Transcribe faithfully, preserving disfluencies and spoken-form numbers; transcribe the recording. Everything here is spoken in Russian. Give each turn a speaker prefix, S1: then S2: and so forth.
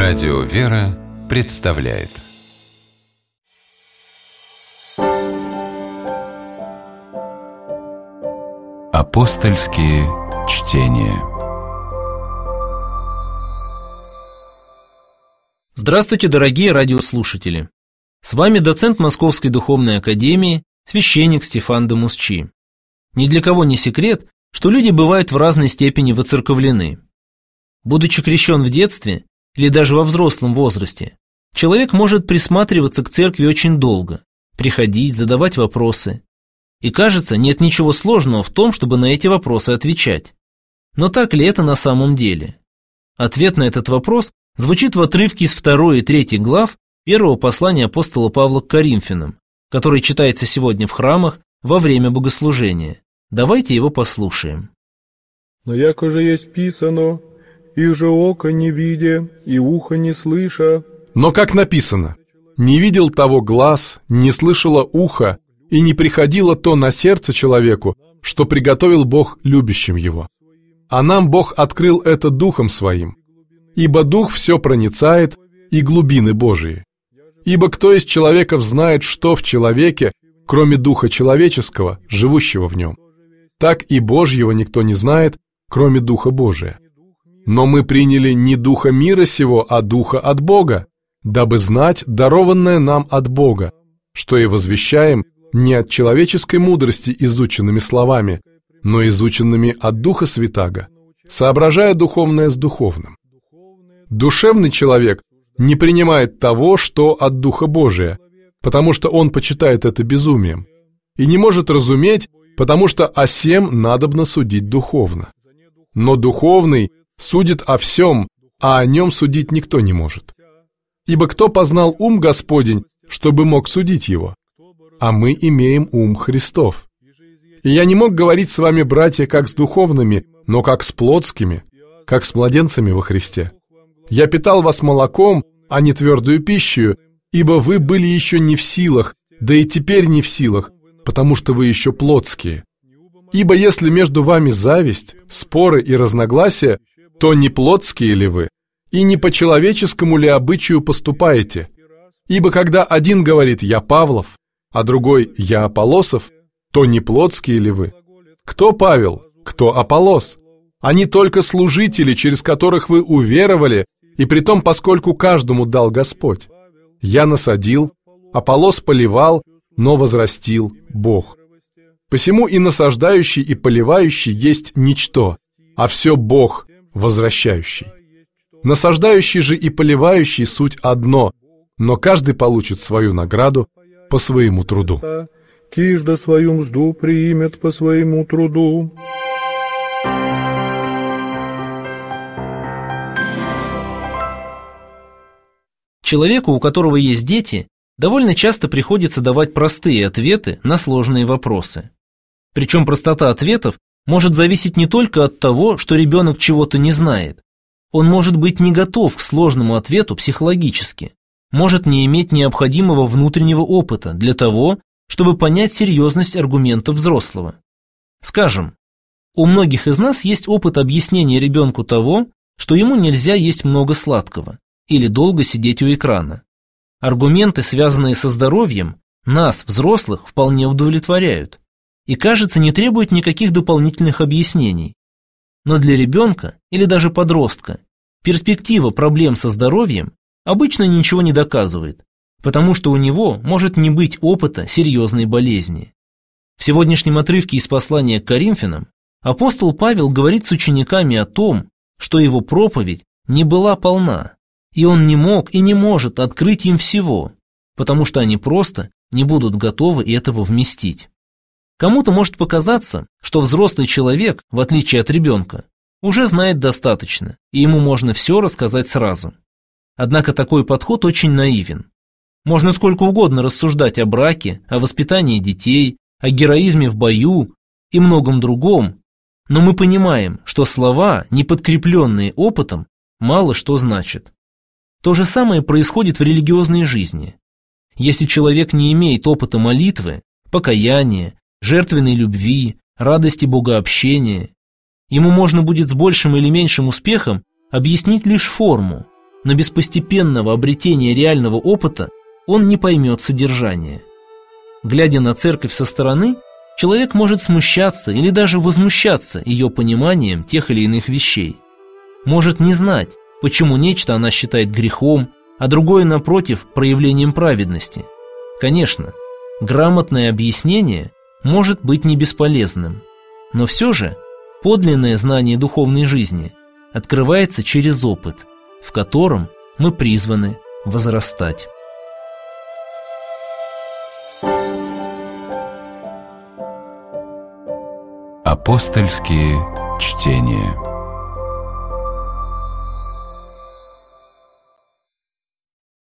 S1: Радио «Вера» представляет Апостольские чтения.
S2: Здравствуйте, дорогие радиослушатели! С вами доцент Московской духовной академии, священник Стефан де Мусчи. Ни для кого не секрет, что люди бывают в разной степени воцерковлены. Будучи крещен в детстве или даже во взрослом возрасте, человек может присматриваться к церкви очень долго, приходить, задавать вопросы. И кажется, нет ничего сложного в том, чтобы на эти вопросы отвечать. Но так ли это на самом деле? Ответ на этот вопрос звучит в отрывке из второй и третьей глав первого послания апостола Павла к Коринфянам, который читается сегодня в храмах во время богослужения. Давайте его послушаем.
S3: «Но яко же есть писано, их же око не видя, и ухо не слыша».
S4: Но как написано: «Не видел того глаз, не слышало ухо, и не приходило то на сердце человеку, что приготовил Бог любящим его. А нам Бог открыл это Духом Своим, ибо Дух все проницает, и глубины Божии. Ибо кто из человеков знает, что в человеке, кроме Духа человеческого, живущего в нем? Так и Божьего никто не знает, кроме Духа Божия. Но мы приняли не Духа мира сего, а Духа от Бога, дабы знать дарованное нам от Бога, что и возвещаем не от человеческой мудрости изученными словами, но изученными от Духа Святаго, соображая духовное с духовным. Душевный человек не принимает того, что от Духа Божия, потому что он почитает это безумием, и не может разуметь, потому что о сем надобно судить духовно. Но духовный судит о всем, а о нем судить никто не может. Ибо кто познал ум Господень, чтобы мог судить его? А мы имеем ум Христов. И я не мог говорить с вами, братья, как с духовными, но как с плотскими, как с младенцами во Христе. Я питал вас молоком, а не твердую пищу, ибо вы были еще не в силах, да и теперь не в силах, потому что вы еще плотские. Ибо если между вами зависть, споры и разногласия, то не плотские ли вы, и не по человеческому ли обычаю поступаете? Ибо когда один говорит «я Павлов», а другой «я Аполлосов», то не плотские ли вы? Кто Павел, кто Аполлос? Они только служители, через которых вы уверовали, и притом поскольку каждому дал Господь. Я насадил, Аполлос поливал, но возрастил Бог. Посему и насаждающий, и поливающий есть ничто, а все Бог возвращающий. Насаждающий же и поливающий суть одно, но каждый получит свою награду по своему труду.
S3: Кижда свою мзду приимет по своему труду.
S2: Человеку, у которого есть дети, довольно часто приходится давать простые ответы на сложные вопросы. Причем простота ответов может зависеть не только от того, что ребенок чего-то не знает. Он может быть не готов к сложному ответу психологически, может не иметь необходимого внутреннего опыта для того, чтобы понять серьезность аргументов взрослого. Скажем, у многих из нас есть опыт объяснения ребенку того, что ему нельзя есть много сладкого или долго сидеть у экрана. Аргументы, связанные со здоровьем, нас, взрослых, вполне удовлетворяют и, кажется, не требуют никаких дополнительных объяснений. Но для ребенка или даже подростка перспектива проблем со здоровьем обычно ничего не доказывает, потому что у него может не быть опыта серьезной болезни. В сегодняшнем отрывке из послания к Коринфянам апостол Павел говорит с учениками о том, что его проповедь не была полна, и он не мог и не может открыть им всего, потому что они просто не будут готовы этого вместить. Кому-то может показаться, что взрослый человек, в отличие от ребенка, уже знает достаточно, и ему можно все рассказать сразу. Однако такой подход очень наивен. Можно сколько угодно рассуждать о браке, о воспитании детей, о героизме в бою и многом другом, но мы понимаем, что слова, не подкрепленные опытом, мало что значат. То же самое происходит в религиозной жизни. Если человек не имеет опыта молитвы, покаяния, жертвенной любви, радости богообщения, ему можно будет с большим или меньшим успехом объяснить лишь форму, но без постепенного обретения реального опыта он не поймет содержания. Глядя на церковь со стороны, человек может смущаться или даже возмущаться ее пониманием тех или иных вещей. Может не знать, почему нечто она считает грехом, а другое, напротив, проявлением праведности. Конечно, грамотное объяснение может быть не бесполезным, но все же подлинное знание духовной жизни открывается через опыт, в котором мы призваны возрастать.
S1: Апостольские чтения.